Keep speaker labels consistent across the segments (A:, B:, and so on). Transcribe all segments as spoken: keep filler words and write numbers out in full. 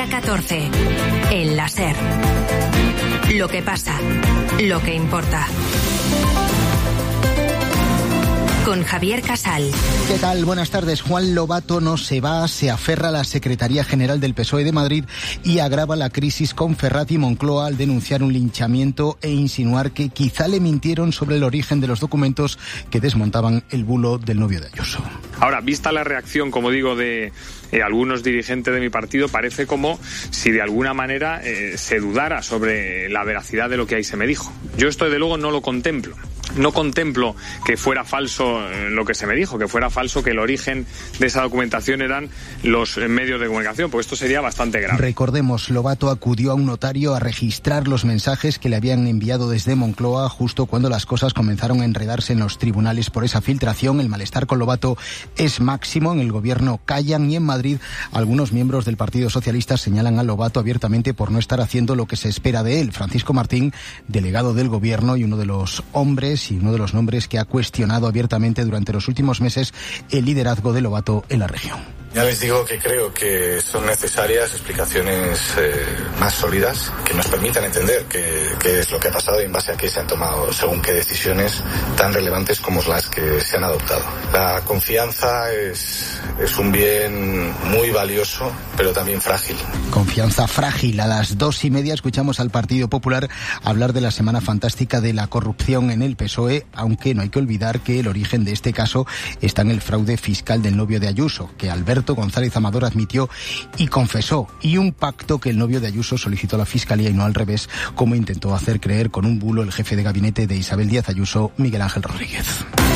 A: día catorce. El La Ser. Lo que pasa, lo que importa. Con Javier Casal.
B: ¿Qué tal? Buenas tardes. Juan Lobato no se va, se aferra a la Secretaría General del P S O E de Madrid y agrava la crisis con Ferrat y Moncloa al denunciar un linchamiento e insinuar que quizá le mintieron sobre el origen de los documentos que desmontaban el bulo del novio de Ayuso.
C: Ahora, vista la reacción, como digo, de eh, algunos dirigentes de mi partido, parece como si de alguna manera eh, se dudara sobre la veracidad de lo que ahí se me dijo. Yo esto, desde luego, no lo contemplo. No contemplo que fuera falso lo que se me dijo, que fuera falso que el origen de esa documentación eran los medios de comunicación, pues esto sería bastante grave.
B: Recordemos, Lobato acudió a un notario a registrar los mensajes que le habían enviado desde Moncloa justo cuando las cosas comenzaron a enredarse en los tribunales por esa filtración. El malestar con Lobato es máximo, en el gobierno callan y en Madrid algunos miembros del Partido Socialista señalan a Lobato abiertamente por no estar haciendo lo que se espera de él. Francisco Martín, delegado del gobierno y uno de los hombres y uno de los nombres que ha cuestionado abiertamente durante los últimos meses el liderazgo de Lobato en la región.
D: Ya les digo que creo que son necesarias explicaciones eh, más sólidas que nos permitan entender qué, qué es lo que ha pasado y en base a qué se han tomado según qué decisiones tan relevantes como las que se han adoptado. La confianza es, es un bien muy valioso, pero también frágil.
B: Confianza frágil. A las dos y media escuchamos al Partido Popular hablar de la semana fantástica de la corrupción en el P S O E, aunque no hay que olvidar que el origen de este caso está en el fraude fiscal del novio de Ayuso, que Alberto González Amador admitió y confesó, y un pacto que el novio de Ayuso solicitó a la Fiscalía y no al revés, como intentó hacer creer con un bulo el jefe de gabinete de Isabel Díaz Ayuso, Miguel Ángel Rodríguez.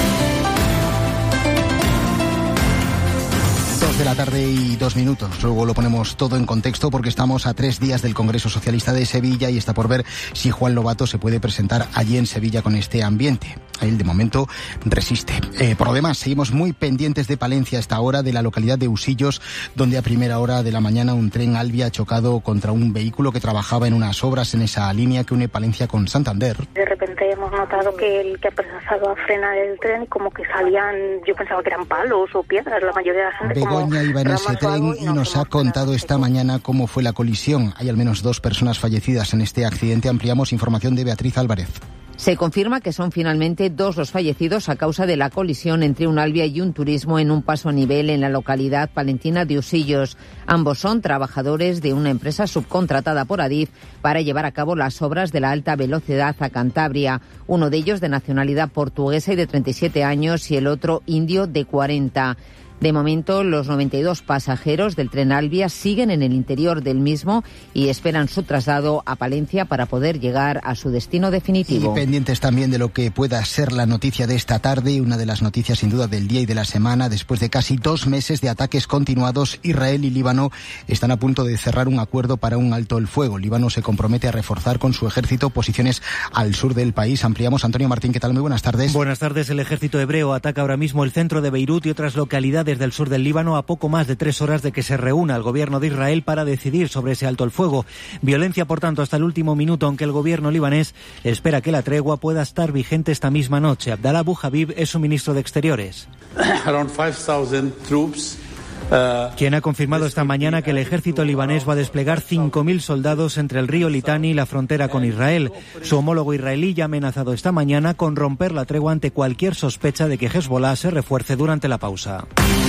B: De la tarde y dos minutos. Luego lo ponemos todo en contexto porque estamos a tres días del Congreso Socialista de Sevilla y está por ver si Juan Lobato se puede presentar allí en Sevilla con este ambiente. Él de momento resiste. Eh, por lo demás, seguimos muy pendientes de Palencia a esta hora, de la localidad de Usillos, donde a primera hora de la mañana un tren Alvia ha chocado contra un vehículo que trabajaba en unas obras en esa línea que une Palencia con Santander.
E: De repente hemos notado que el que ha empezado a frenar el tren, como que salían, yo pensaba que eran palos o piedras, la mayoría de la gente
B: Begoña
E: como...
B: iba en ese tren y nos ha contado esta mañana cómo fue la colisión. Hay al menos dos personas fallecidas en este accidente. Ampliamos información de Beatriz Álvarez.
F: Se confirma que son finalmente dos los fallecidos a causa de la colisión entre un Alvia y un turismo en un paso a nivel en la localidad palentina de Usillos. Ambos son trabajadores de una empresa subcontratada por Adif para llevar a cabo las obras de la alta velocidad a Cantabria. Uno de ellos de nacionalidad portuguesa y de treinta y siete años y el otro indio de cuarenta. De momento, los noventa y dos pasajeros del tren Alvia siguen en el interior del mismo y esperan su traslado a Palencia para poder llegar a su destino definitivo.
B: Y pendientes también de lo que pueda ser la noticia de esta tarde, una de las noticias sin duda del día y de la semana. Después de casi dos meses de ataques continuados, Israel y Líbano están a punto de cerrar un acuerdo para un alto el fuego. Líbano se compromete a reforzar con su ejército posiciones al sur del país. Ampliamos. Antonio Martín, ¿qué tal? Muy buenas tardes.
G: Buenas tardes. El ejército hebreo ataca ahora mismo el centro de Beirut y otras localidades del sur del Líbano a poco más de tres horas de que se reúna el gobierno de Israel para decidir sobre ese alto el fuego. Violencia, por tanto, hasta el último minuto, aunque el gobierno libanés espera que la tregua pueda estar vigente esta misma noche. Abdallah Abu Habib es su ministro de Exteriores.
H: Around five thousand troops.
G: Quien ha confirmado esta mañana que el ejército libanés va a desplegar cinco mil soldados entre el río Litani y la frontera con Israel. Su homólogo israelí ya ha amenazado esta mañana con romper la tregua ante cualquier sospecha de que Hezbollah se refuerce durante la pausa.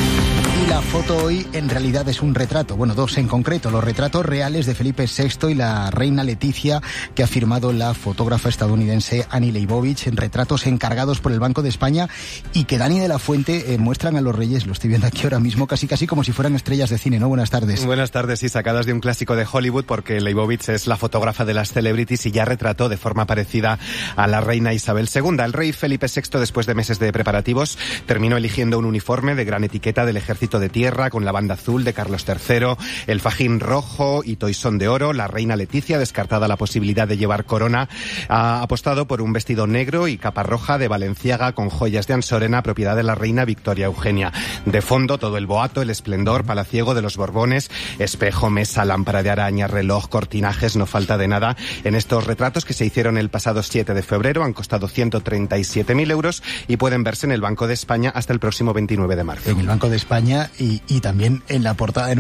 B: Y la foto hoy en realidad es un retrato, bueno, dos en concreto, los retratos reales de Felipe sexto y la reina Leticia que ha firmado la fotógrafa estadounidense Annie Leibovitz, en retratos encargados por el Banco de España y que Dani de la Fuente eh, muestran a los reyes, lo estoy viendo aquí ahora mismo, casi casi como si fueran estrellas de cine, ¿no? Buenas tardes.
I: Buenas tardes, y sacadas de un clásico de Hollywood porque Leibovitz es la fotógrafa de las celebrities y ya retrató de forma parecida a la reina Isabel segunda. El rey Felipe sexto, después de meses de preparativos, terminó eligiendo un uniforme de gran etiqueta del ejército de tierra con la banda azul de Carlos tercero, el fajín rojo y toisón de oro. La reina Leticia, descartada la posibilidad de llevar corona, ha apostado por un vestido negro y capa roja de Balenciaga con joyas de Ansorena, propiedad de la reina Victoria Eugenia. De fondo, todo el boato, el esplendor palaciego de los Borbones, espejo, mesa, lámpara de araña, reloj, cortinajes, no falta de nada. En estos retratos, que se hicieron el pasado siete de febrero, han costado ciento treinta y siete mil euros y pueden verse en el Banco de España hasta el próximo veintinueve de marzo.
B: En el Banco de España y, y también en la portada de